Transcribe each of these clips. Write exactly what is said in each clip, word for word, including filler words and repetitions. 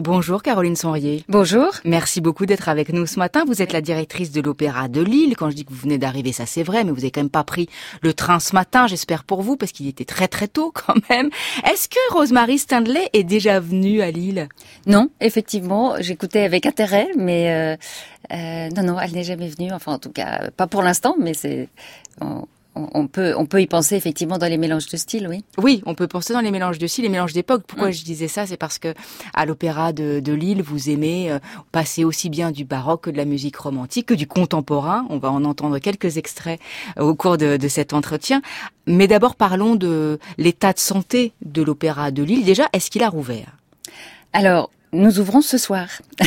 Bonjour Caroline Sonrier. Bonjour. Merci beaucoup d'être avec nous ce matin. Vous êtes la directrice de l'Opéra de Lille. Quand je dis que vous venez d'arriver, ça c'est vrai, mais vous avez quand même pas pris le train ce matin, j'espère pour vous, parce qu'il était très très tôt quand même. Est-ce que Rosemary Stindley est déjà venue à Lille? Non, effectivement, j'écoutais avec intérêt, mais euh, euh, non, non, elle n'est jamais venue. Enfin, en tout cas, pas pour l'instant, mais c'est... On... On peut, on peut y penser effectivement dans les mélanges de styles, oui. Oui, on peut penser dans les mélanges de styles, les mélanges d'époque. Pourquoi mmh. je disais ça, c'est parce que à l'Opéra de, de Lille, vous aimez euh, passer aussi bien du baroque que de la musique romantique, que du contemporain. On va en entendre quelques extraits euh, au cours de, de cet entretien. Mais d'abord, parlons de l'état de santé de l'Opéra de Lille. Déjà, est-ce qu'il a rouvert? Alors, nous ouvrons ce soir.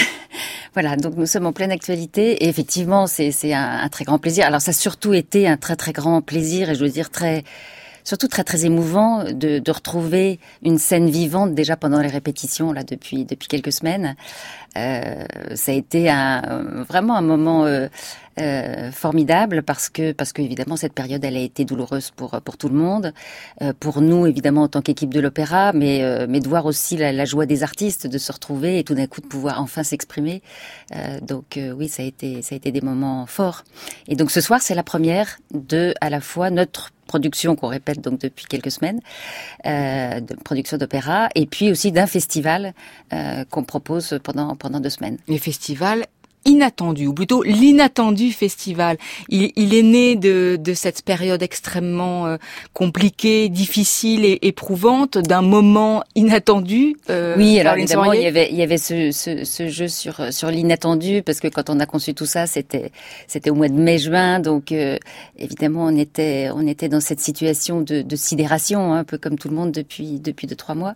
Voilà, donc nous sommes en pleine actualité et effectivement, c'est, c'est un, un très grand plaisir. Alors ça a surtout été un très très grand plaisir et je veux dire très, surtout très très émouvant de, de retrouver une scène vivante déjà pendant les répétitions là depuis depuis quelques semaines. Euh, ça a été un, vraiment un moment euh, euh, formidable parce que parce que évidemment cette période elle a été douloureuse pour pour tout le monde, euh, pour nous évidemment en tant qu'équipe de l'opéra, mais euh, mais de voir aussi la, la joie des artistes de se retrouver et tout d'un coup de pouvoir enfin s'exprimer. Euh, donc euh, oui, ça a été ça a été des moments forts. Et donc ce soir c'est la première de à la fois notre production qu'on répète donc depuis quelques semaines, euh, de production d'opéra, et puis aussi d'un festival euh, qu'on propose pendant pendant deux semaines. Le festival inattendu, ou plutôt l'inattendu festival. Il, il est né de, de cette période extrêmement euh, compliquée, difficile et éprouvante, d'un moment inattendu. Euh, oui, alors évidemment, il y avait, il y avait ce, ce, ce jeu sur sur l'inattendu, parce que quand on a conçu tout ça, c'était c'était au mois de mai-juin, donc euh, évidemment, on était on était dans cette situation de, de sidération, hein, un peu comme tout le monde depuis depuis deux trois mois.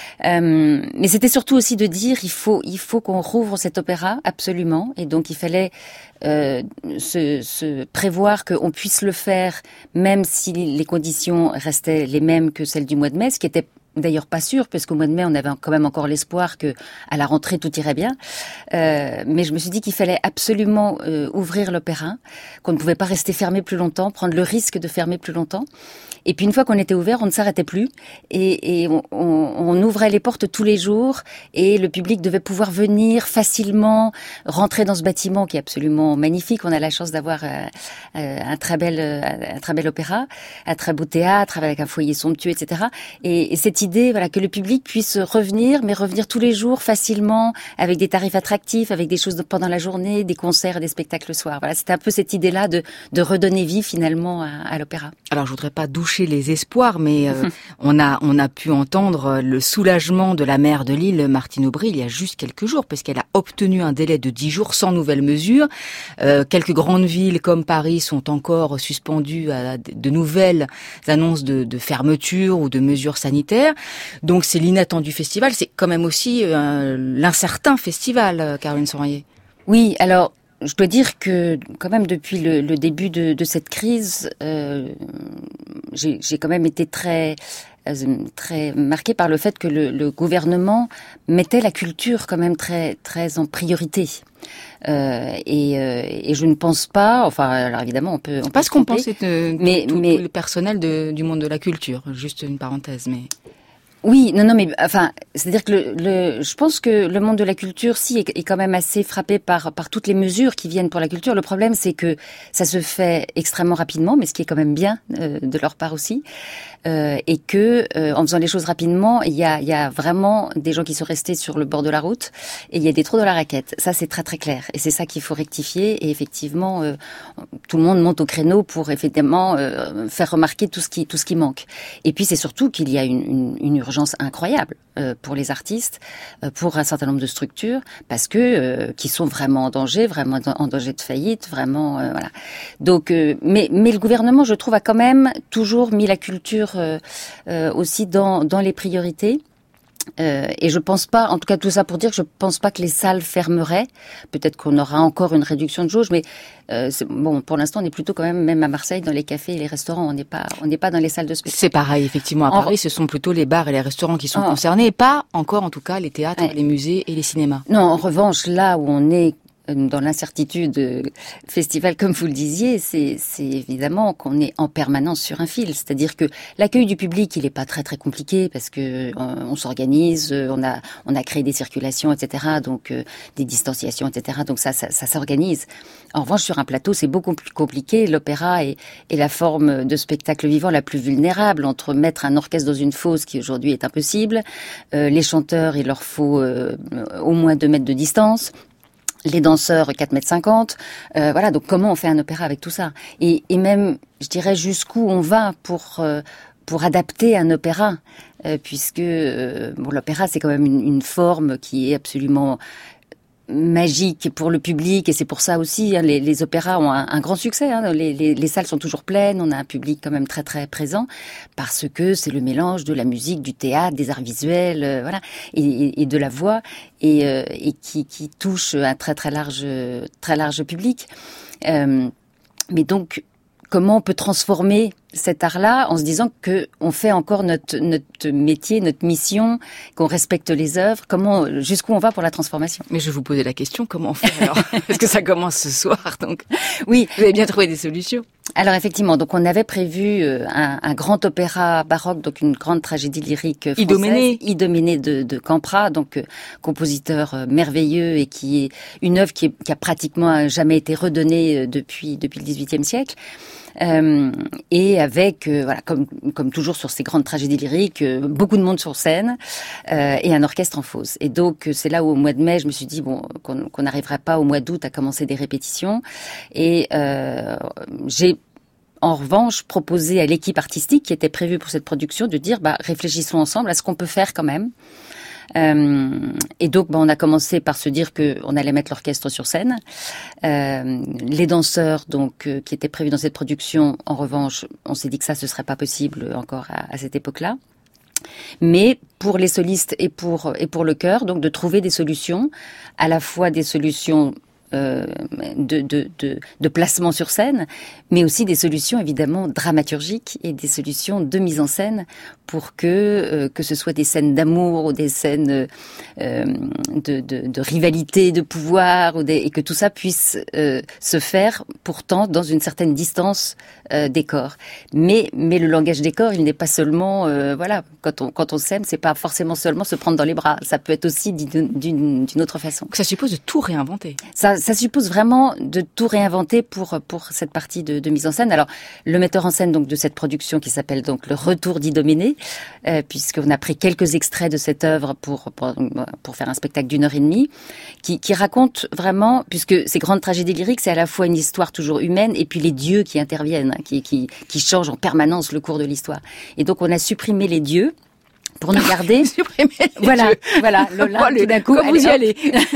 Euh, mais c'était surtout aussi de dire, il faut il faut qu'on rouvre cet opéra absolument. Et donc, il fallait euh, se, se prévoir qu'on puisse le faire, même si les conditions restaient les mêmes que celles du mois de mai, ce qui était d'ailleurs pas sûr, parce qu'au mois de mai, on avait quand même encore l'espoir que à la rentrée, tout irait bien. Euh, mais je me suis dit qu'il fallait absolument euh, ouvrir l'opéra, qu'on ne pouvait pas rester fermé plus longtemps, prendre le risque de fermer plus longtemps. Et puis une fois qu'on était ouvert, on ne s'arrêtait plus et, et on, on, on ouvrait les portes tous les jours et le public devait pouvoir venir facilement rentrer dans ce bâtiment qui est absolument magnifique. On a la chance d'avoir euh, un très bel un très bel opéra, un très beau théâtre avec un foyer somptueux, et cetera. Et, et cette idée, voilà, que le public puisse revenir, mais revenir tous les jours facilement, avec des tarifs attractifs, avec des choses de, pendant la journée, des concerts et des spectacles le soir. Voilà, c'était un peu cette idée-là de, de redonner vie finalement à, à l'opéra. Alors je voudrais pas doucher les espoirs, mais euh, on a on a pu entendre le soulagement de la maire de Lille, Martine Aubry, il y a juste quelques jours, parce qu'elle a obtenu un délai de dix jours sans nouvelles mesures. Euh, quelques grandes villes comme Paris sont encore suspendues à de nouvelles annonces de, de fermeture ou de mesures sanitaires. Donc c'est l'inattendu festival, c'est quand même aussi euh, l'incertain festival, Caroline Sonrier. Oui, alors je dois dire que quand même depuis le, le début de, de cette crise, euh, j'ai, j'ai quand même été très euh, très marquée par le fait que le, le gouvernement mettait la culture quand même très très en priorité. Euh, et, euh, et je ne pense pas, enfin, alors évidemment, on peut. On peut pas ce qu'on pensait de, mais, tout, mais tout le personnel de, du monde de la culture. Juste une parenthèse, mais. Oui, non, non, mais enfin, c'est-à-dire que le, le, je pense que le monde de la culture, si, est, est quand même assez frappé par par toutes les mesures qui viennent pour la culture. Le problème, c'est que ça se fait extrêmement rapidement, mais ce qui est quand même bien euh, de leur part aussi, euh, et que euh, en faisant les choses rapidement, il y a il y a vraiment des gens qui sont restés sur le bord de la route et il y a des trous dans la raquette. Ça, c'est très très clair, et c'est ça qu'il faut rectifier. Et effectivement, euh, tout le monde monte au créneau pour effectivement euh, faire remarquer tout ce qui tout ce qui manque. Et puis c'est surtout qu'il y a une une, une urgence incroyable euh, pour les artistes, euh, pour un certain nombre de structures, parce que euh, qui sont vraiment en danger, vraiment en danger de faillite, vraiment euh, voilà. Donc, euh, mais mais le gouvernement, je trouve, a quand même toujours mis la culture euh, euh, aussi dans dans les priorités. Euh, et je pense pas, en tout cas tout ça pour dire que je pense pas que les salles fermeraient. Peut-être qu'on aura encore une réduction de jauge, mais euh, c'est, bon, pour l'instant on est plutôt quand même, même à Marseille, dans les cafés et les restaurants, on n'est pas, on n'est pas dans les salles de spectacle. C'est pareil, effectivement. À en... Paris, ce sont plutôt les bars et les restaurants qui sont en... concernés, et pas encore en tout cas les théâtres, ouais. les musées et les cinémas. Non, en revanche, là où on est dans l'incertitude festivale, comme vous le disiez, c'est, c'est évidemment qu'on est en permanence sur un fil. C'est-à-dire que l'accueil du public, il n'est pas très très compliqué parce que on, on s'organise, on a on a créé des circulations, et cetera. Donc euh, des distanciations, et cetera. Donc ça, ça, ça s'organise. En revanche, sur un plateau, c'est beaucoup plus compliqué. L'opéra est, est la forme de spectacle vivant la plus vulnérable, entre mettre un orchestre dans une fosse, qui aujourd'hui est impossible. Euh, les chanteurs, il leur faut euh, au moins deux mètres de distance. Les danseurs, quatre mètres cinquante. Euh, voilà, donc comment on fait un opéra avec tout ça? Et, et même, je dirais, jusqu'où on va pour... Euh, pour adapter un opéra, euh, puisque euh, bon, l'opéra, c'est quand même une, une forme qui est absolument magique pour le public, et c'est pour ça aussi hein, les, les opéras ont un, un grand succès. Hein, les, les, les salles sont toujours pleines, on a un public quand même très très présent, parce que c'est le mélange de la musique, du théâtre, des arts visuels, euh, voilà, et, et, et de la voix, et, euh, et qui, qui touche un très très large très large public. Euh, mais donc, comment on peut transformer cet art-là en se disant que on fait encore notre notre métier, notre mission, qu'on respecte les œuvres. Comment, jusqu'où on va pour la transformation? Mais je vous posais la question, comment on fait alors? Parce que ça commence ce soir, donc. Oui, vous avez bien trouvé des solutions. Alors effectivement, donc on avait prévu un, un grand opéra baroque, donc une grande tragédie lyrique française, Idoménée, Idoménée de, de Campra, donc euh, compositeur euh, merveilleux et qui est une œuvre qui, est, qui a pratiquement jamais été redonnée depuis depuis le dix-huitième siècle. Euh, et avec, euh, voilà, comme, comme toujours sur ces grandes tragédies lyriques, euh, beaucoup de monde sur scène euh, et un orchestre en fosse. Et donc c'est là où au mois de mai, je me suis dit bon qu'on qu'on n'arriverait pas au mois d'août à commencer des répétitions. Et euh, j'ai en revanche proposé à l'équipe artistique qui était prévue pour cette production de dire bah réfléchissons ensemble à ce qu'on peut faire quand même. Euh, et donc, bah, on a commencé par se dire que on allait mettre l'orchestre sur scène. Euh, les danseurs, donc, euh, qui étaient prévus dans cette production, en revanche, on s'est dit que ça, ce serait pas possible encore à, à cette époque-là. Mais pour les solistes et pour et pour le chœur, donc, de trouver des solutions, à la fois des solutions Euh, de, de, de, de placement sur scène, mais aussi des solutions évidemment dramaturgiques et des solutions de mise en scène pour que euh, que ce soit des scènes d'amour ou des scènes euh, de, de, de rivalité, de pouvoir, ou des, et que tout ça puisse euh, se faire pourtant dans une certaine distance euh, des corps. Mais mais le langage des corps, il n'est pas seulement euh, voilà quand on quand on s'aime, c'est pas forcément seulement se prendre dans les bras. Ça peut être aussi d'une d'une, d'une autre façon. Ça suppose de tout réinventer. Ça Ça suppose vraiment de tout réinventer pour pour cette partie de, de mise en scène. Alors, le metteur en scène donc de cette production qui s'appelle donc Le Retour d'Idoménée, euh, puisqu'on a pris quelques extraits de cette œuvre pour pour, pour faire un spectacle d'une heure et demie, qui, qui raconte vraiment, puisque ces grandes tragédies lyriques, c'est à la fois une histoire toujours humaine et puis les dieux qui interviennent, hein, qui qui qui changent en permanence le cours de l'histoire. Et donc, on a supprimé les dieux pour ne garder voilà dieux. voilà Lola oh, tout d'un coup comme vous y allez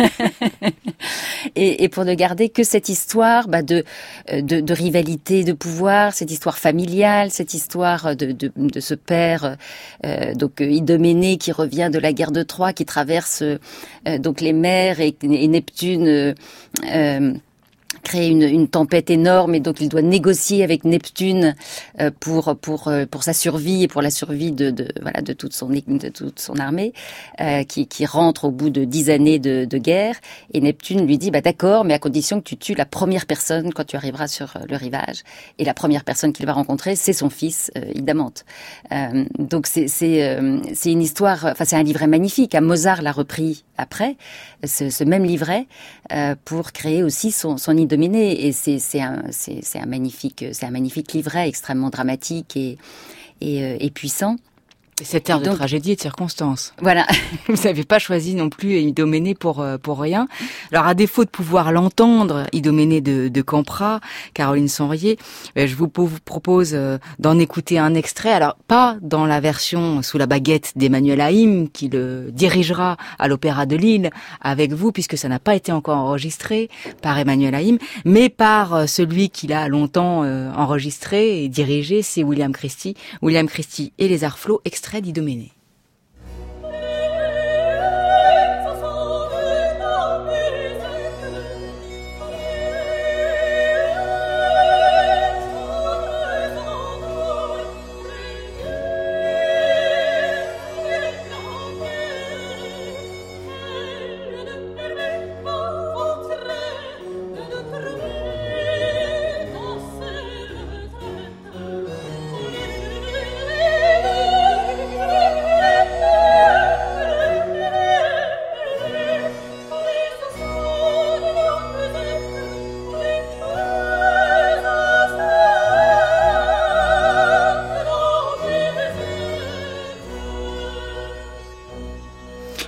et, et pour ne garder que cette histoire bah, de, de de rivalité de pouvoir, cette histoire familiale, cette histoire de de, de ce père euh, donc Idoménée qui revient de la guerre de Troie, qui traverse euh, donc les mers, et, et Neptune euh, euh, créer une, une tempête énorme, et donc il doit négocier avec Neptune euh, pour pour euh, pour sa survie et pour la survie de, de voilà de toute son de toute son armée euh, qui qui rentre au bout de dix années de, de guerre, et Neptune lui dit bah d'accord, mais à condition que tu tues la première personne quand tu arriveras sur le rivage, et la première personne qu'il va rencontrer, c'est son fils euh, Idamante. Euh, donc c'est c'est euh, c'est une histoire, enfin c'est un livret magnifique. À Mozart l'a repris après ce, ce même livret euh, pour créer aussi son son Idoménée, et c'est c'est un c'est c'est un magnifique c'est un magnifique livret extrêmement dramatique et et, et puissant. Et cette ère de tragédie et de circonstances. Voilà. Vous n'avez pas choisi non plus Idoménée pour pour rien. Alors, à défaut de pouvoir l'entendre, Idoménée de, de Campra, Caroline Sanrier, je vous propose d'en écouter un extrait. Alors, pas dans la version sous la baguette d'Emmanuel Haïm, qui le dirigera à l'Opéra de Lille avec vous, puisque ça n'a pas été encore enregistré par Emmanuel Haïm, mais par celui qui l'a longtemps enregistré et dirigé, c'est William Christie. William Christie et les Arts Flots, extrait d'Idoménée.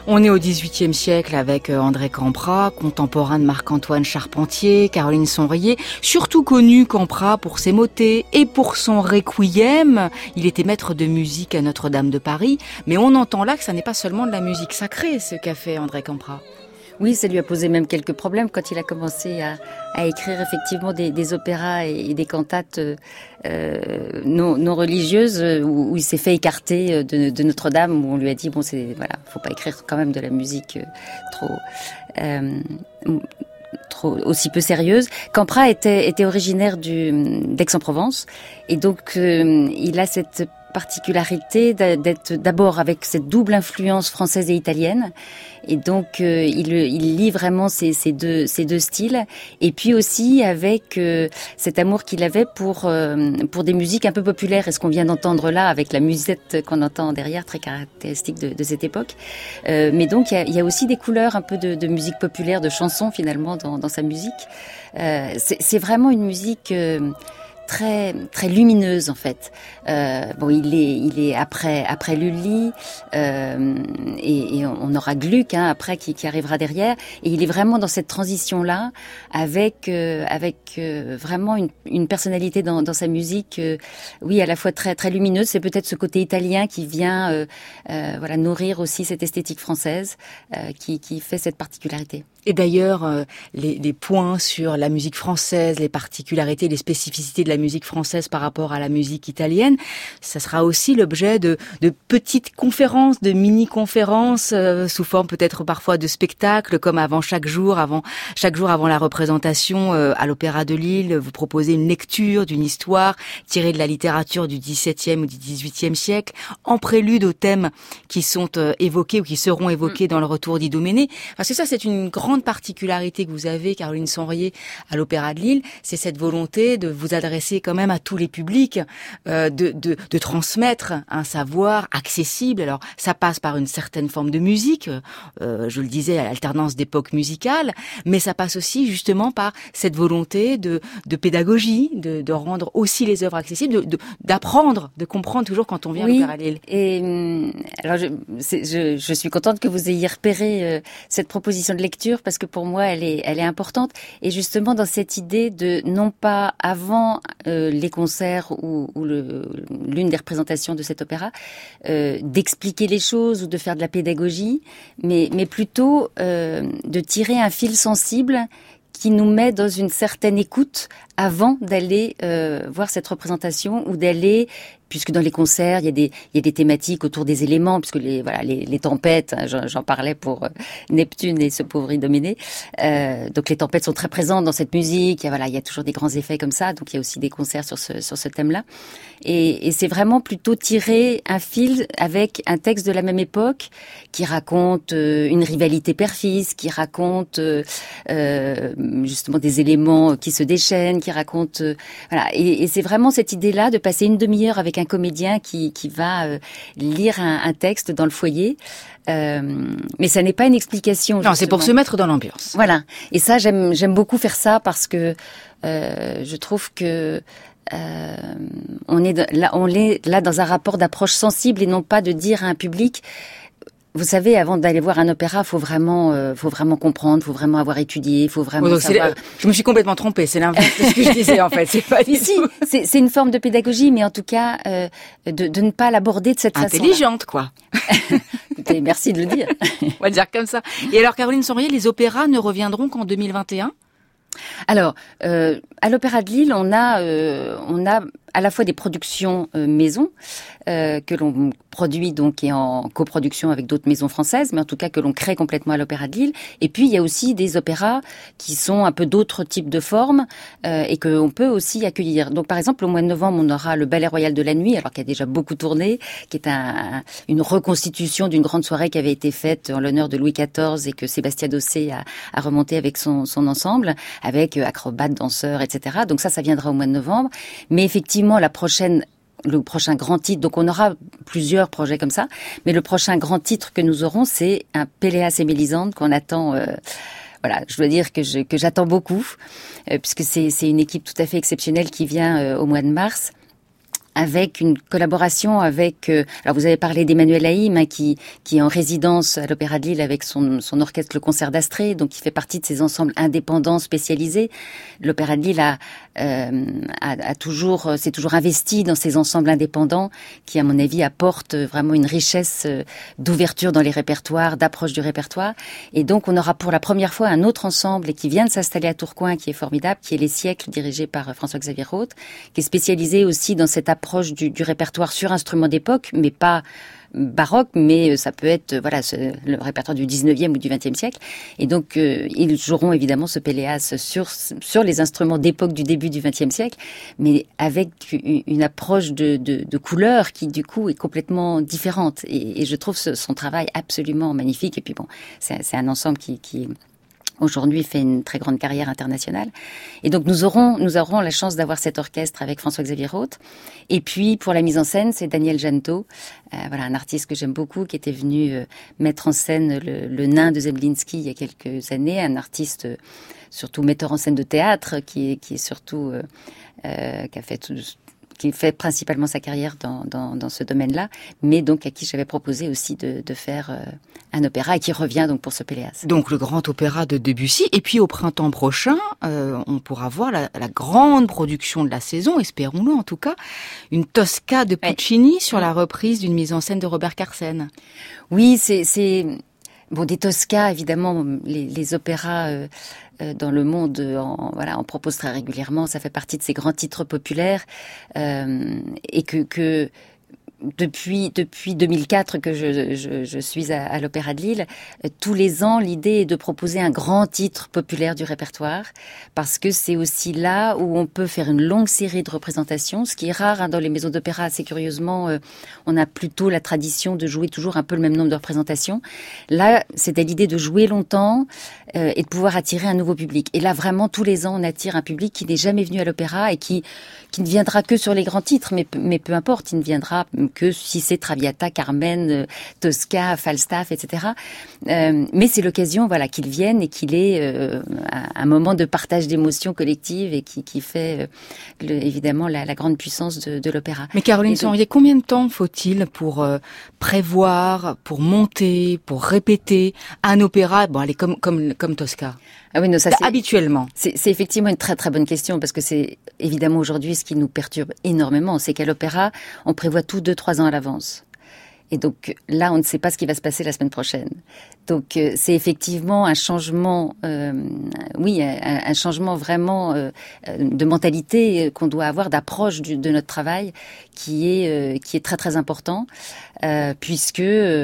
On est au dix-huitième siècle avec André Campra, contemporain de Marc-Antoine Charpentier, Caroline Sonrier, surtout connu Campra pour ses motets et pour son requiem. Il était maître de musique à Notre-Dame de Paris, mais on entend là que ça n'est pas seulement de la musique sacrée ce qu'a fait André Campra. Oui, ça lui a posé même quelques problèmes quand il a commencé à, à écrire effectivement des, des opéras et, et des cantates euh, non, non religieuses où, où il s'est fait écarter de, de Notre-Dame, où on lui a dit bon, c'est voilà, faut pas écrire quand même de la musique trop. Euh, Trop, aussi peu sérieuse. Campra était, était originaire du, d'Aix-en-Provence et donc euh, il a cette particularité d'être d'abord avec cette double influence française et italienne et donc euh, il, il lie vraiment ces, ces, deux, ces deux styles et puis aussi avec euh, cet amour qu'il avait pour, euh, pour des musiques un peu populaires et ce qu'on vient d'entendre là avec la musette qu'on entend derrière très caractéristique de, de cette époque euh, mais donc il y a, il y a aussi des couleurs un peu de, de musique populaire, de chansons finalement dans, dans sa musique euh, c'est, c'est vraiment une musique euh, très très lumineuse en fait. Euh, bon, il est il est après après Lully euh, et, et on aura Gluck hein, après qui, qui arrivera derrière. Et il est vraiment dans cette transition là avec euh, avec euh, vraiment une, une personnalité dans, dans sa musique. Euh, oui, à la fois très très lumineuse. C'est peut-être ce côté italien qui vient euh, euh, voilà nourrir aussi cette esthétique française euh, qui qui fait cette particularité. Et d'ailleurs, euh, les, les points sur la musique française, les particularités, les spécificités de la musique française par rapport à la musique italienne, ça sera aussi l'objet de, de petites conférences, de mini-conférences, euh, sous forme peut-être parfois de spectacles, comme avant chaque jour, avant chaque jour avant la représentation euh, à l'Opéra de Lille, vous proposez une lecture d'une histoire tirée de la littérature du dix-septième ou du dix-huitième siècle, en prélude aux thèmes qui sont euh, évoqués ou qui seront évoqués dans le retour d'Idoménée. Parce que ça, c'est une grande particularité que vous avez, Caroline Sonrier, à l'Opéra de Lille, c'est cette volonté de vous adresser quand même à tous les publics, euh, de, de, de transmettre un savoir accessible. Alors, ça passe par une certaine forme de musique, euh, je le disais, à l'alternance d'époques musicales, mais ça passe aussi justement par cette volonté de, de pédagogie, de, de rendre aussi les œuvres accessibles, de, de, d'apprendre, de comprendre toujours quand on vient oui, à l'Opéra de Lille. Et alors, je, c'est, je, je suis contente que vous ayez repéré euh, cette proposition de lecture parce que pour moi, elle est, elle est importante. Et justement, dans cette idée de, non pas avant euh, les concerts ou, ou le, l'une des représentations de cet opéra, euh, d'expliquer les choses ou de faire de la pédagogie, mais, mais plutôt euh, de tirer un fil sensible qui nous met dans une certaine écoute avant d'aller euh, voir cette représentation ou d'aller, puisque dans les concerts il y a des il y a des thématiques autour des éléments, puisque les voilà les, les tempêtes, hein, j'en, j'en parlais pour euh, Neptune et ce pauvre Idoménée. Euh, donc les tempêtes sont très présentes dans cette musique. Il y a, voilà il y a toujours des grands effets comme ça. Donc il y a aussi des concerts sur ce sur ce thème-là. Et, et c'est vraiment plutôt tirer un fil avec un texte de la même époque qui raconte euh, une rivalité père-fils, qui raconte euh, euh, justement des éléments qui se déchaînent, qui raconte euh, voilà et, et c'est vraiment cette idée-là de passer une demi-heure avec un comédien qui qui va euh, lire un, un texte dans le foyer, euh, mais ça n'est pas une explication. Non, c'est pour se mettre dans l'ambiance. Voilà, et ça j'aime j'aime beaucoup faire ça parce que euh, je trouve que euh, on est de, là on est là dans un rapport d'approche sensible et non pas de dire à un public. Vous savez, avant d'aller voir un opéra, faut vraiment, euh, faut vraiment comprendre, faut vraiment avoir étudié, faut vraiment oh, savoir. Je me suis complètement trompée. C'est l'inverse de ce que je disais en fait. C'est pas du si, tout. c'est, c'est une forme de pédagogie, mais en tout cas, euh, de, de ne pas l'aborder de cette façon. Intelligente, quoi. Écoutez, merci de le dire. On va dire comme ça. Et alors, Caroline Sonrier, les opéras ne reviendront qu'en deux mille vingt et un ? Alors, euh, à l'Opéra de Lille, on a, euh, on a à la fois des productions euh, maison euh, que l'on produit donc et en coproduction avec d'autres maisons françaises, mais en tout cas que l'on crée complètement à l'Opéra de Lille. Et puis il y a aussi des opéras qui sont un peu d'autres types de formes euh, et que on peut aussi accueillir. Donc par exemple au mois de novembre, on aura le Ballet Royal de la Nuit, alors qu'il y a déjà beaucoup tourné, qui est un, une reconstitution d'une grande soirée qui avait été faite en l'honneur de Louis quatorze et que Sébastien Dossé a, a remonté avec son, son ensemble, avec acrobates, danseurs, et cetera. Donc ça, ça viendra au mois de novembre. Mais effectivement, la prochaine le prochain grand titre, donc on aura plusieurs projets comme ça, mais le prochain grand titre que nous aurons, c'est un Péléas et Mélisande qu'on attend. Euh, voilà, je dois dire que, je, que j'attends beaucoup, euh, puisque c'est, c'est une équipe tout à fait exceptionnelle qui vient euh, au mois de mars. avec une collaboration avec... Euh, alors vous avez parlé d'Emmanuel Haïm, hein, qui, qui est en résidence à l'Opéra de Lille avec son, son orchestre Le Concert d'Astrée, donc qui fait partie de ces ensembles indépendants spécialisés. L'Opéra de Lille a, euh, a, a toujours, s'est toujours investi dans ces ensembles indépendants qui, à mon avis, apportent vraiment une richesse d'ouverture dans les répertoires, d'approche du répertoire. Et donc on aura pour la première fois un autre ensemble et qui vient de s'installer à Tourcoing, qui est formidable, qui est Les Siècles, dirigé par François-Xavier Roth, qui est spécialisé aussi dans cette approche proche du, du répertoire sur instruments d'époque, mais pas baroque, mais ça peut être voilà le répertoire du dix-neuvième ou du vingtième siècle. Et donc euh, ils joueront évidemment ce Péléas sur sur les instruments d'époque du début du vingtième siècle, mais avec une approche de, de, de couleur qui du coup est complètement différente. Et, et je trouve ce, son travail absolument magnifique. Et puis bon, c'est, c'est un ensemble qui, qui aujourd'hui fait une très grande carrière internationale. Et donc nous aurons nous aurons la chance d'avoir cet orchestre avec François-Xavier Roth. Et puis pour la mise en scène, c'est Daniel Janto, euh, voilà un artiste que j'aime beaucoup, qui était venu euh, mettre en scène le, le nain de Zemlinsky il y a quelques années, un artiste euh, surtout metteur en scène de théâtre, qui est qui est surtout euh, euh, qui a fait tout, qui fait principalement sa carrière dans, dans, dans ce domaine-là, mais donc à qui j'avais proposé aussi de, de faire euh, un opéra et qui revient donc pour ce Péléas. Donc le grand opéra de Debussy, et puis au printemps prochain, euh, on pourra voir la, la grande production de la saison, espérons-le en tout cas, une Tosca de Puccini ouais. sur la reprise d'une mise en scène de Robert Carsen. Oui, c'est... c'est... Bon, des Tosca, évidemment, les, les opéras euh, euh, dans le monde, en, voilà, on propose très régulièrement. Ça fait partie de ces grands titres populaires euh, et que, que depuis depuis deux mille quatre que je, je, je suis à, à l'Opéra de Lille, euh, tous les ans, l'idée est de proposer un grand titre populaire du répertoire, parce que c'est aussi là où on peut faire une longue série de représentations, ce qui est rare hein, dans les maisons d'opéra. Assez curieusement, euh, on a plutôt la tradition de jouer toujours un peu le même nombre de représentations. Là, c'était l'idée de jouer longtemps euh, et de pouvoir attirer un nouveau public. Et là, vraiment, tous les ans, on attire un public qui n'est jamais venu à l'opéra et qui qui ne viendra que sur les grands titres, mais mais peu importe, il ne viendra que si c'est Traviata, Carmen, Tosca, Falstaff, et cetera. Euh, mais c'est l'occasion, voilà, qu'il vienne et qu'il ait euh, un moment de partage d'émotions collectives et qui, qui fait euh, le, évidemment la, la grande puissance de, de l'opéra. Mais Caroline Sanrier, combien de temps faut-il pour euh, prévoir, pour monter, pour répéter un opéra, bon, allez, comme comme comme Tosca? Ah oui, non, ça, c'est, habituellement. C'est, c'est effectivement une très très bonne question, parce que c'est évidemment aujourd'hui ce qui nous perturbe énormément, c'est qu'à l'opéra, on prévoit tout deux, trois ans à l'avance. Et donc là, on ne sait pas ce qui va se passer la semaine prochaine. Donc euh, c'est effectivement un changement, euh, oui, un, un changement vraiment euh, de mentalité qu'on doit avoir, d'approche du, de notre travail, qui est euh, qui est très très important, euh, puisque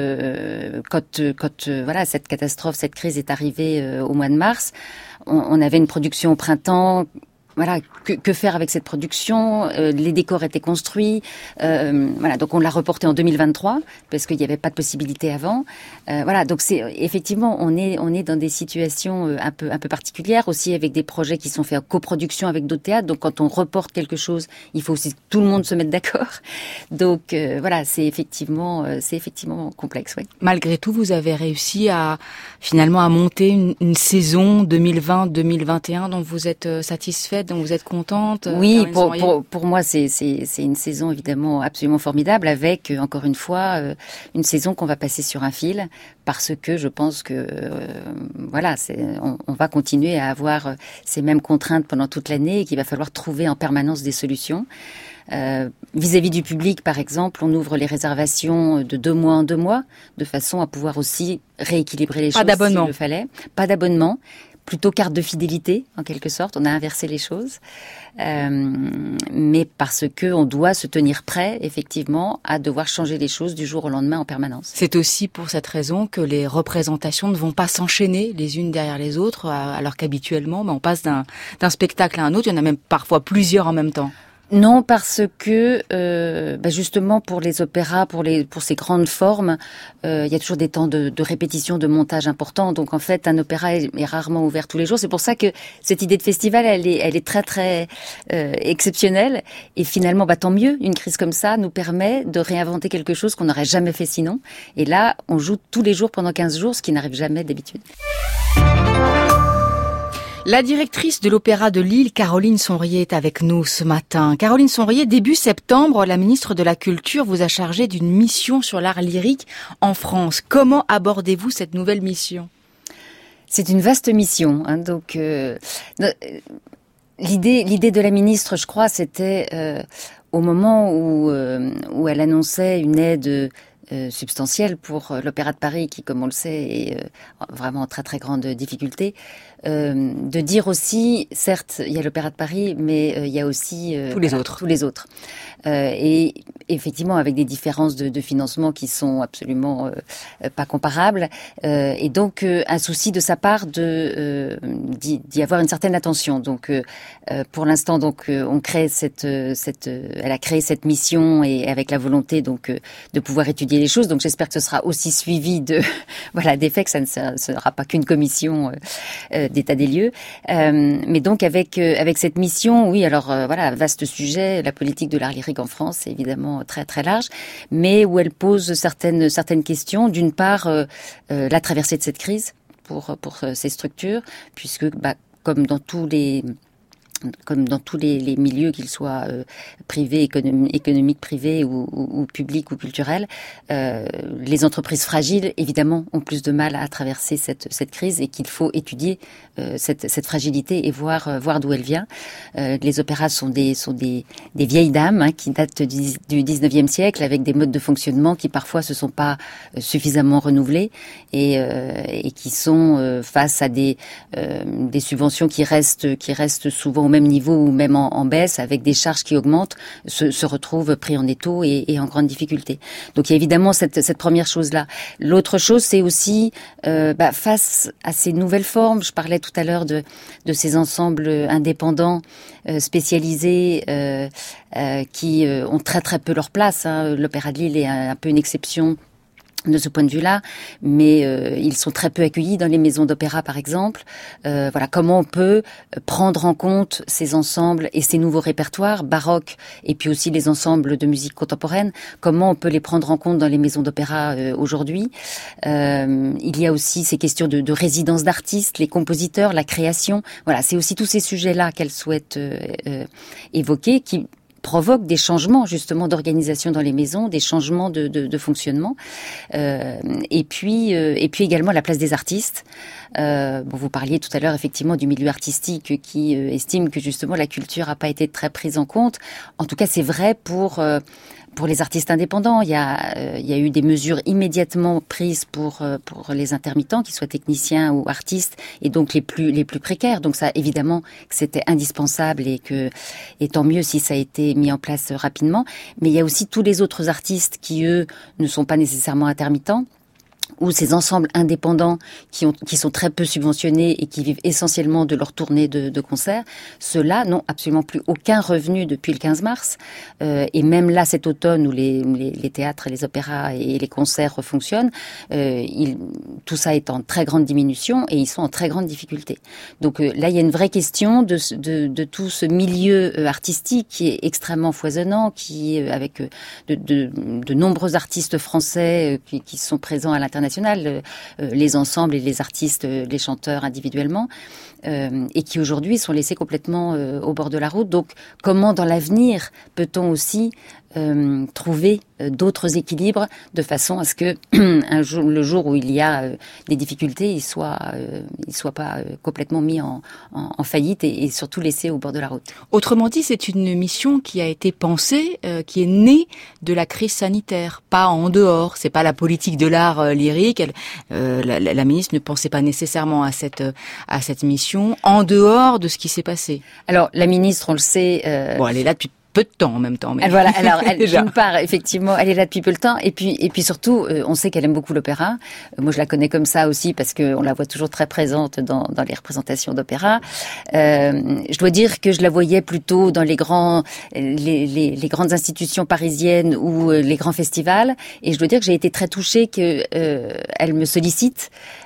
euh, quand quand euh, voilà cette catastrophe, cette crise est arrivée euh, au mois de mars, on, on avait une production au printemps. Voilà, que, que faire avec cette production? euh, Les décors étaient construits. Euh, voilà, donc on l'a reporté en deux mille vingt-trois parce qu'il n'y avait pas de possibilité avant. Euh, voilà, donc c'est effectivement on est on est dans des situations un peu un peu particulières aussi, avec des projets qui sont faits en coproduction avec d'autres théâtres. Donc quand on reporte quelque chose, il faut aussi que tout le monde se mette d'accord. Donc euh, voilà, c'est effectivement euh, c'est effectivement complexe. Oui. Malgré tout, vous avez réussi à finalement à monter une, une saison deux mille vingt deux mille vingt et un dont vous êtes satisfaite, dont vous êtes contente? Oui, pour, pour, pour moi, c'est, c'est, c'est une saison évidemment absolument formidable, avec, euh, encore une fois, euh, une saison qu'on va passer sur un fil, parce que je pense que, euh, voilà, c'est, on, on va continuer à avoir euh, ces mêmes contraintes pendant toute l'année et qu'il va falloir trouver en permanence des solutions. Euh, vis-à-vis du public, par exemple, on ouvre les réservations de deux mois en deux mois, de façon à pouvoir aussi rééquilibrer les Pas choses d'abonnement. s'il le fallait. Pas d'abonnement. Plutôt carte de fidélité, en quelque sorte. On a inversé les choses. Euh, mais parce que on doit se tenir prêt, effectivement, à devoir changer les choses du jour au lendemain en permanence. C'est aussi pour cette raison que les représentations ne vont pas s'enchaîner les unes derrière les autres, alors qu'habituellement, ben, on passe d'un, d'un spectacle à un autre. Il y en a même parfois plusieurs en même temps. Non, parce que euh, bah justement pour les opéras, pour les pour ces grandes formes, euh, il y a toujours des temps de, de répétition, de montage importants. Donc en fait, un opéra est, est rarement ouvert tous les jours. C'est pour ça que cette idée de festival, elle est elle est très très euh, exceptionnelle. Et finalement, bah tant mieux. Une crise comme ça nous permet de réinventer quelque chose qu'on n'aurait jamais fait sinon. Et là, on joue tous les jours pendant quinze jours, ce qui n'arrive jamais d'habitude. La directrice de l'Opéra de Lille, Caroline Sonrier, est avec nous ce matin. Caroline Sonrier, début septembre, la ministre de la Culture vous a chargé d'une mission sur l'art lyrique en France. Comment abordez-vous cette nouvelle mission ? C'est une vaste mission. Hein, donc, euh, l'idée, l'idée de la ministre, je crois, c'était euh, au moment où, euh, où elle annonçait une aide Euh, substantielle pour euh, l'Opéra de Paris, qui, comme on le sait, est euh, vraiment en très très grande difficulté, euh, de dire aussi, certes, il y a l'Opéra de Paris, mais euh, il y a aussi euh, tous les voilà, autres. Tous les autres. Euh, et effectivement, avec des différences de, de financement qui sont absolument euh, pas comparables, euh, et donc euh, un souci de sa part de euh, d'y, d'y avoir une certaine attention. Donc, euh, pour l'instant, donc, euh, on crée cette cette, euh, elle a créé cette mission et avec la volonté donc euh, de pouvoir étudier les choses. Donc j'espère que ce sera aussi suivi de voilà des faits, que ça ne sera, sera pas qu'une commission euh, d'état des lieux. Euh, mais donc avec euh, avec cette mission, oui, alors euh, voilà, vaste sujet, la politique de l'art lyrique en France, c'est évidemment très très large, mais où elle pose certaines certaines questions. D'une part, euh, euh, la traversée de cette crise pour pour ces structures, puisque bah, comme dans tous les comme dans tous les, les milieux, qu'ils soient euh, privés, économi, économiques, privés ou, ou, ou publics ou culturels, euh, les entreprises fragiles, évidemment, ont plus de mal à traverser cette, cette crise et qu'il faut étudier euh, cette, cette fragilité et voir, euh, voir d'où elle vient. Euh, les opéras sont des, sont des, des vieilles dames hein, qui datent du, du dix-neuvième siècle, avec des modes de fonctionnement qui parfois se sont pas euh, suffisamment renouvelés et, euh, et qui sont euh, face à des, euh, des subventions qui restent, qui restent souvent au même niveau ou même en, en baisse, avec des charges qui augmentent, se, se retrouvent pris en étau et, et en grande difficulté. Donc il y a évidemment cette, cette première chose-là. L'autre chose, c'est aussi euh, bah, face à ces nouvelles formes, je parlais tout à l'heure de, de ces ensembles indépendants, euh, spécialisés, euh, euh, qui euh, ont très très peu leur place. Hein. L'Opéra de Lille est un, un peu une exception de ce point de vue-là, mais euh, ils sont très peu accueillis dans les maisons d'opéra, par exemple. Euh, voilà, comment on peut prendre en compte ces ensembles et ces nouveaux répertoires baroques, et puis aussi les ensembles de musique contemporaine. Comment on peut les prendre en compte dans les maisons d'opéra euh, aujourd'hui. Euh, il y a aussi ces questions de, de résidence d'artistes, les compositeurs, la création. Voilà, c'est aussi tous ces sujets-là qu'elle souhaite euh, euh, évoquer, qui provoque des changements justement d'organisation dans les maisons, des changements de, de, de fonctionnement, euh, et puis euh, et puis également la place des artistes. Euh, bon, vous parliez tout à l'heure effectivement du milieu artistique qui euh, estime que justement la culture n'a pas été très prise en compte. En tout cas, c'est vrai pour euh, pour les artistes indépendants. Il y a euh, il y a eu des mesures immédiatement prises pour euh, pour les intermittents, qu'ils soient techniciens ou artistes, et donc les plus les plus précaires. Donc ça, évidemment, que c'était indispensable et que et tant mieux si ça a été mis en place rapidement. Mais il y a aussi tous les autres artistes qui eux ne sont pas nécessairement intermittents, ou ces ensembles indépendants qui, ont, qui sont très peu subventionnés et qui vivent essentiellement de leur tournée de, de concerts, ceux-là n'ont absolument plus aucun revenu depuis le quinze mars. Euh, et même là, cet automne, où les, les, les théâtres, les opéras et les concerts fonctionnent, euh, ils, tout ça est en très grande diminution et ils sont en très grande difficulté. Donc euh, là, il y a une vraie question de, de, de tout ce milieu euh, artistique qui est extrêmement foisonnant, qui euh, avec euh, de, de, de nombreux artistes français euh, qui, qui sont présents à l'international, euh, les ensembles et les artistes, euh, les chanteurs individuellement, euh, et qui aujourd'hui sont laissés complètement euh, au bord de la route. Donc, comment dans l'avenir peut-on aussi euh, trouver euh, d'autres équilibres de façon à ce que un jour, le jour où il y a euh, des difficultés, il soit, euh, il soit pas euh, complètement mis en, en, en faillite et, et surtout laissé au bord de la route. Autrement dit, c'est une mission qui a été pensée, euh, qui est née de la crise sanitaire, pas en dehors. C'est pas la politique de l'art euh, lyrique. Elle, euh, la, la ministre ne pensait pas nécessairement à cette à cette mission en dehors de ce qui s'est passé. Alors la ministre, on le sait. Euh... Bon, elle est là depuis peu de temps en même temps. Mais... Voilà, alors elle, d'une part, effectivement, elle est là depuis peu de temps, et puis et puis surtout, euh, on sait qu'elle aime beaucoup l'opéra. Euh, moi, je la connais comme ça aussi parce que on la voit toujours très présente dans dans les représentations d'opéra. Euh, je dois dire que je la voyais plutôt dans les grands les les, les grandes institutions parisiennes ou euh, les grands festivals, et je dois dire que j'ai été très touchée que euh, elle me sollicite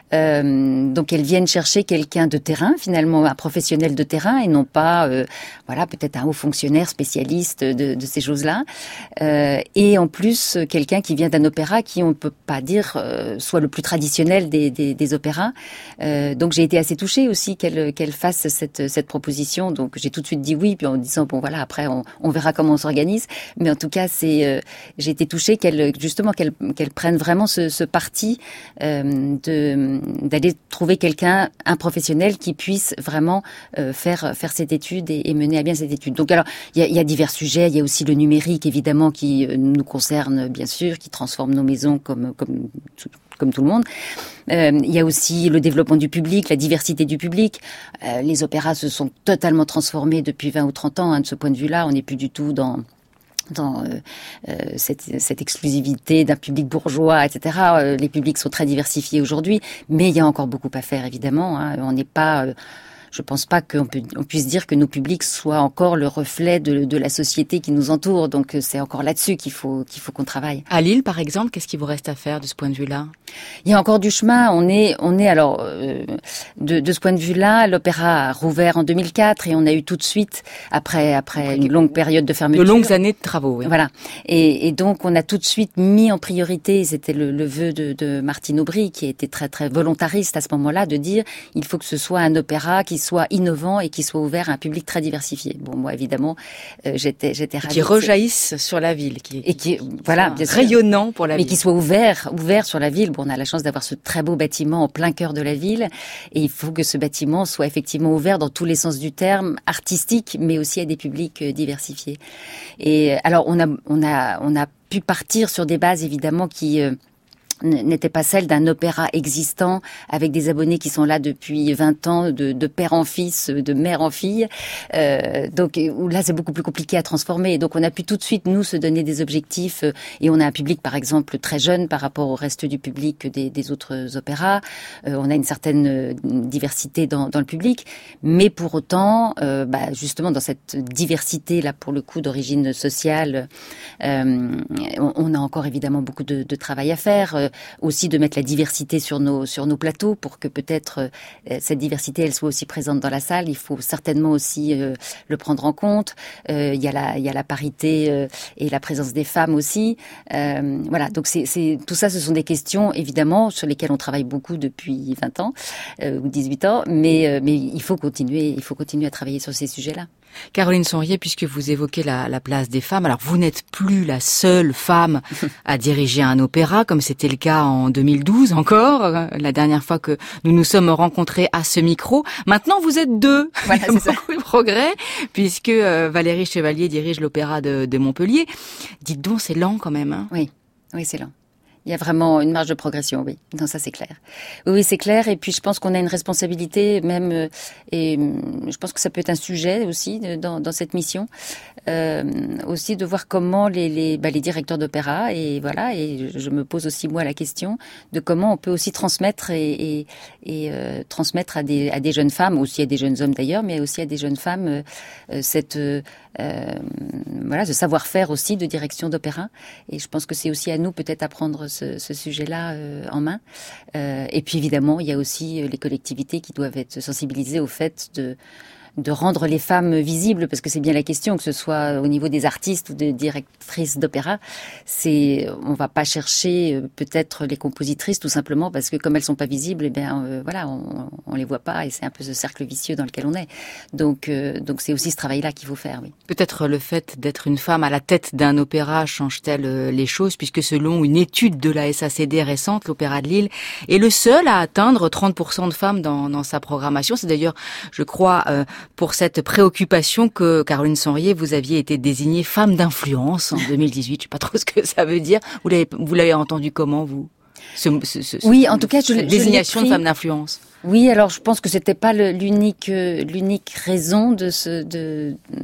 Euh, donc elles viennent chercher quelqu'un de terrain, finalement un professionnel de terrain, et non pas, euh, voilà, peut-être un haut fonctionnaire spécialiste de, de ces choses-là. Euh, et en plus, quelqu'un qui vient d'un opéra qui, on ne peut pas dire, euh, soit le plus traditionnel des, des, des opéras. Euh, donc j'ai été assez touchée aussi qu'elle, qu'elle fasse cette, cette proposition. Donc j'ai tout de suite dit oui, puis en disant bon voilà, après on, on verra comment on s'organise. Mais en tout cas, c'est, euh, j'ai été touchée qu'elle, justement, qu'elle, qu'elle prenne vraiment ce, ce parti euh, de d'aller trouver quelqu'un, un professionnel qui puisse vraiment euh, faire faire cette étude et, et mener à bien cette étude. Donc alors il y a, il y a divers sujets. Il y a aussi le numérique évidemment qui euh, nous concerne bien sûr, qui transforme nos maisons comme comme tout, comme tout le monde. Euh, il y a aussi le développement du public, la diversité du public. Euh, les opéras se sont totalement transformés depuis vingt ou trente ans. Hein, de ce point de vue-là, on n'est plus du tout dans dans euh, euh, cette, cette exclusivité d'un public bourgeois, et cetera. Euh, les publics sont très diversifiés aujourd'hui, mais il y a encore beaucoup à faire, évidemment. Hein. On n'est pas... Euh, Je pense pas qu'on peut, on puisse dire que nos publics soient encore le reflet de, de la société qui nous entoure. Donc c'est encore là-dessus qu'il faut qu'il faut qu'on travaille. À Lille, par exemple, qu'est-ce qu'il vous reste à faire de ce point de vue-là? Il y a encore du chemin. On est, on est alors euh, de, de ce point de vue-là, l'opéra a rouvert en deux mille quatre et on a eu tout de suite après après une longue période de fermeture, de longues années de travaux. Oui. Voilà. Et, et donc on a tout de suite mis en priorité. C'était le, le vœu de, de Martine Aubry qui était très très volontariste à ce moment-là de dire il faut que ce soit un opéra qui soit innovant et qui soit ouvert à un public très diversifié. Bon, moi évidemment, euh, j'étais j'étais ravie. Qui rejaillisse sur la ville, qui et qui voilà, bien sûr, rayonnant pour la mais ville. qui soit ouvert ouvert sur la ville. Bon, on a la chance d'avoir ce très beau bâtiment en plein cœur de la ville, et il faut que ce bâtiment soit effectivement ouvert dans tous les sens du terme, artistique, mais aussi à des publics diversifiés. Et alors on a on a on a pu partir sur des bases évidemment qui euh, n'était pas celle d'un opéra existant avec des abonnés qui sont là depuis vingt ans, de, de père en fils, de mère en fille. Euh, donc où là, c'est beaucoup plus compliqué à transformer. Et donc, on a pu tout de suite, nous, se donner des objectifs. Et on a un public, par exemple, très jeune par rapport au reste du public des, des autres opéras. Euh, on a une certaine diversité dans, dans le public. Mais pour autant, euh, bah, justement, dans cette diversité, là, pour le coup, d'origine sociale, euh, on, on a encore évidemment beaucoup de, de travail à faire. Aussi de mettre la diversité sur nos sur nos plateaux pour que peut-être euh, cette diversité elle soit aussi présente dans la salle. Il faut certainement aussi euh, le prendre en compte. Euh, il y a la il y a la parité euh, et la présence des femmes aussi. Euh, voilà, donc c'est c'est tout ça, ce sont des questions évidemment sur lesquelles on travaille beaucoup depuis vingt ans euh, ou dix-huit ans, mais euh, mais il faut continuer il faut continuer à travailler sur ces sujets-là. Caroline Sonriet, puisque vous évoquez la, la place des femmes, alors vous n'êtes plus la seule femme à diriger un opéra, comme c'était le cas en deux mille douze encore, la dernière fois que nous nous sommes rencontrés à ce micro. Maintenant, vous êtes deux. Voilà, Il y a c'est beaucoup ça. de progrès, puisque euh, Valérie Chevalier dirige l'opéra de, de Montpellier. Dites donc, c'est lent quand même. Hein. Oui, oui, c'est lent. Il y a vraiment une marge de progression, oui. Non, ça c'est clair. Oui, oui, c'est clair. Et puis je pense qu'on a une responsabilité, même, euh, et euh, je pense que ça peut être un sujet aussi de, dans, dans cette mission, euh, aussi de voir comment les les, bah, les directeurs d'opéra et voilà. Et je, je me pose aussi moi la question de comment on peut aussi transmettre et, et, et euh, transmettre à des à des jeunes femmes, aussi à des jeunes hommes d'ailleurs, mais aussi à des jeunes femmes euh, cette euh, euh, voilà ce savoir-faire aussi de direction d'opéra. Et je pense que c'est aussi à nous peut-être à prendre ce, ce sujet-là euh, en main. Euh, et puis évidemment, il y a aussi les collectivités qui doivent être sensibilisées au fait de de rendre les femmes visibles, parce que c'est bien la question, que ce soit au niveau des artistes ou des directrices d'opéra. C'est, on va pas chercher peut-être les compositrices tout simplement parce que comme elles sont pas visibles, eh bien euh, voilà, on, on les voit pas et c'est un peu ce cercle vicieux dans lequel on est. Donc euh, donc c'est aussi ce travail-là qu'il faut faire, oui. Peut-être le fait d'être une femme à la tête d'un opéra change-t-elle les choses, puisque selon une étude de la S A C D récente, l'Opéra de Lille est le seul à atteindre trente pour cent de femmes dans, dans sa programmation. C'est d'ailleurs, je crois, euh, pour cette préoccupation que, Caroline Sonriet, vous aviez été désignée femme d'influence en deux mille dix-huit. Je sais pas trop ce que ça veut dire. Vous l'avez, vous l'avez entendu comment, vous? Ce, ce, ce, oui, en tout cas, je, cette désignation je l'ai pris. de femme d'influence. Oui, alors je pense que c'était pas le, l'unique euh, l'unique raison de ce de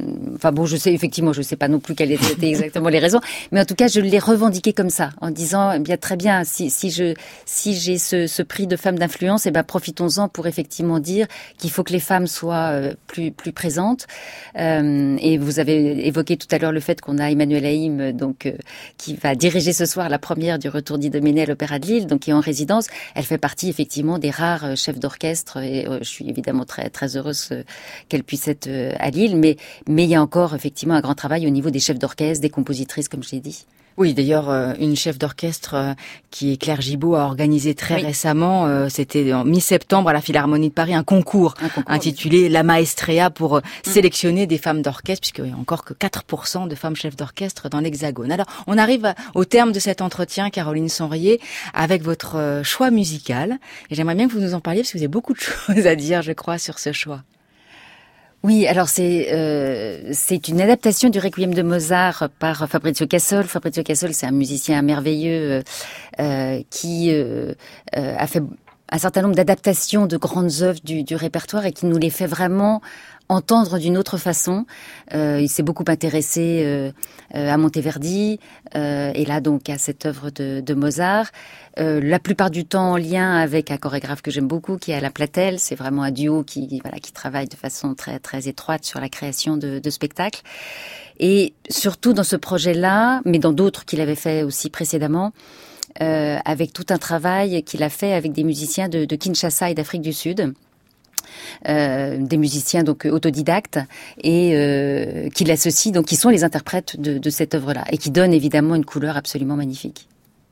enfin bon, je sais effectivement, je sais pas non plus quelles étaient exactement les raisons, mais en tout cas, je l'ai revendiqué comme ça, en disant eh bien très bien, si si je si j'ai ce, ce prix de femme d'influence, eh ben profitons-en pour effectivement dire qu'il faut que les femmes soient euh, plus plus présentes. Euh, et vous avez évoqué tout à l'heure le fait qu'on a Emmanuelle Haïm, donc euh, qui va diriger ce soir la première du Retour d'Idoménée à l'Opéra de Lille, donc qui est en résidence. Elle fait partie effectivement des rares chefs d'orchestre, et euh, je suis évidemment très très heureuse euh, qu'elle puisse être euh, à Lille, mais mais il y a encore effectivement un grand travail au niveau des chefs d'orchestre, des compositrices, comme je l'ai dit. Oui, d'ailleurs, une chef d'orchestre qui est Claire Gibault a organisé très oui. récemment, euh, c'était en mi-septembre à la Philharmonie de Paris, un concours, un concours intitulé oui. La Maestria pour mmh. sélectionner des femmes d'orchestre, puisqu'il n'y a encore que quatre pour cent de femmes chefs d'orchestre dans l'Hexagone. Alors, on arrive au terme de cet entretien, Caroline Sonrier, avec votre choix musical. Et j'aimerais bien que vous nous en parliez, parce que vous avez beaucoup de choses à dire, je crois, sur ce choix. Oui, alors c'est euh, c'est une adaptation du Requiem de Mozart par Fabrizio Cassol. Fabrizio Cassol, c'est un musicien merveilleux euh, qui euh, euh, a fait un certain nombre d'adaptations de grandes œuvres du, du répertoire et qui nous les fait vraiment entendre d'une autre façon. Euh, il s'est beaucoup intéressé euh, euh, à Monteverdi euh, et là donc à cette œuvre de, de Mozart. Euh, la plupart du temps en lien avec un chorégraphe que j'aime beaucoup, qui est Alain Platel. C'est vraiment un duo qui voilà qui travaille de façon très très étroite sur la création de, de spectacles. Et surtout dans ce projet-là, mais dans d'autres qu'il avait fait aussi précédemment, euh, avec tout un travail qu'il a fait avec des musiciens de, de Kinshasa et d'Afrique du Sud. Euh, des musiciens donc autodidactes et euh, qui l'associent, donc qui sont les interprètes de, de cette œuvre-là et qui donnent évidemment une couleur absolument magnifique.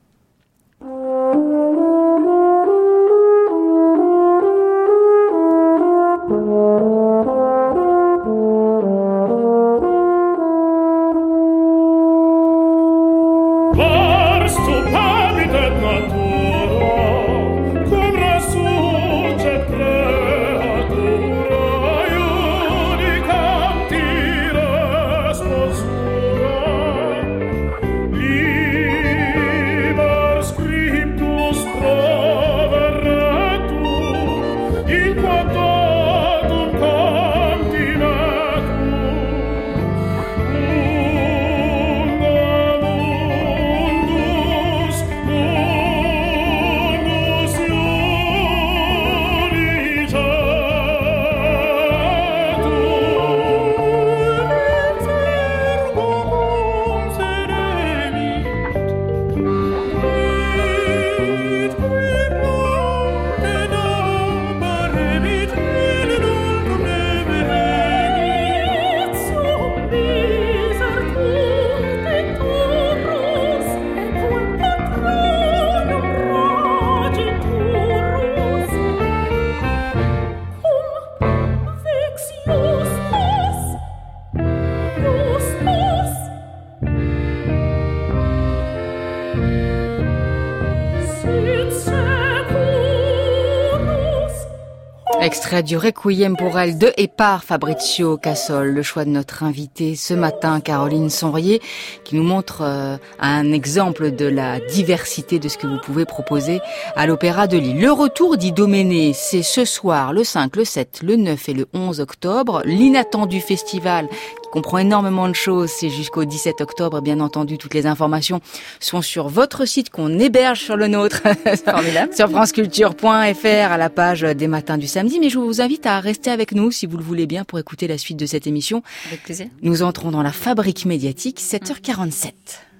Extrait du Requiem pour elle de et par Fabrizio Cassol, le choix de notre invitée ce matin, Caroline Sonrier, qui nous montre euh, un exemple de la diversité de ce que vous pouvez proposer à l'Opéra de Lille. Le Retour d'Idoménée, c'est ce soir, le cinq, le sept, le neuf et le onze octobre. L'inattendu festival qui comprend énormément de choses, c'est jusqu'au dix-sept octobre. Bien entendu, toutes les informations sont sur votre site qu'on héberge sur le nôtre, sur franceculture point f r à la page des matins du samedi. Mais je vous invite à rester avec nous, si vous le voulez bien, pour écouter la suite de cette émission. Avec plaisir. Nous entrons dans la fabrique médiatique, sept heures quarante-sept.